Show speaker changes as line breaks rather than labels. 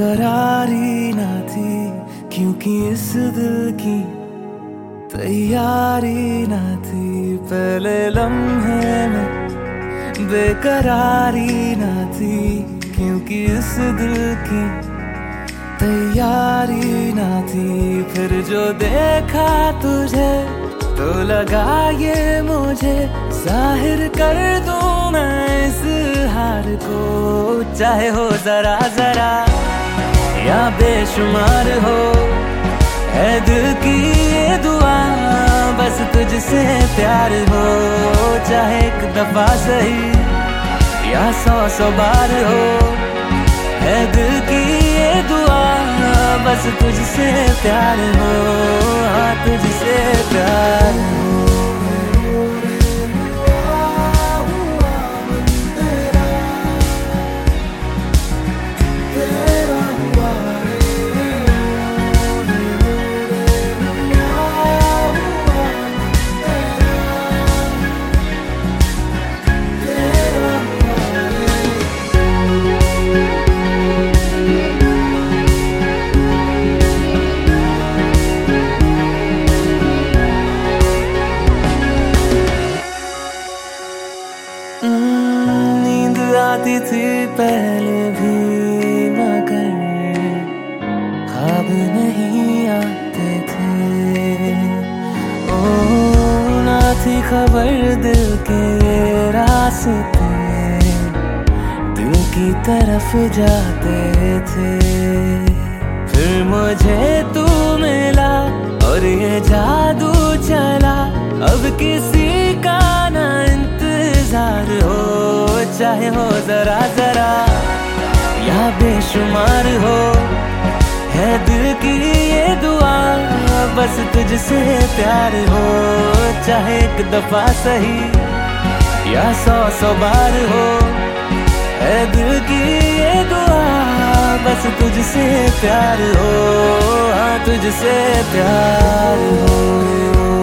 बेकरारी ना थी, क्योंकि इस दिल की तैयारी ना थी। पहले लम्हे में बेकरारी ना थी, क्योंकि इस दिल की तैयारी ना थी। फिर जो देखा तुझे तो लगा ये मुझे जाहिर कर दूं मैं इस हार को। चाहे हो जरा जरा या बेशुमार हो, है दिल की ये दुआ बस तुझसे प्यार हो। चाहे एक दफा सही या सौ बार हो, है दिल की ये दुआ बस तुझसे प्यार हो। हाँ, तुझसे प्यार हो। नींद आती थी पहले भी, मगर ख्वाब नहीं आते थे। ओ ना थी खबर दिल के ये रास्ते दिल की तरफ जाते थे। फिर मुझे तू मिला और ये जादू चला, अब किसी का ना इंतजार हो। चाहे हो जरा जरा या बेशुमार हो, है दिल की ये दुआ बस तुझसे प्यार हो। चाहे एक दफा सही या सौ बार हो, है दिल की ये दुआ बस तुझसे प्यार हो। हाँ, तुझसे प्यार हो।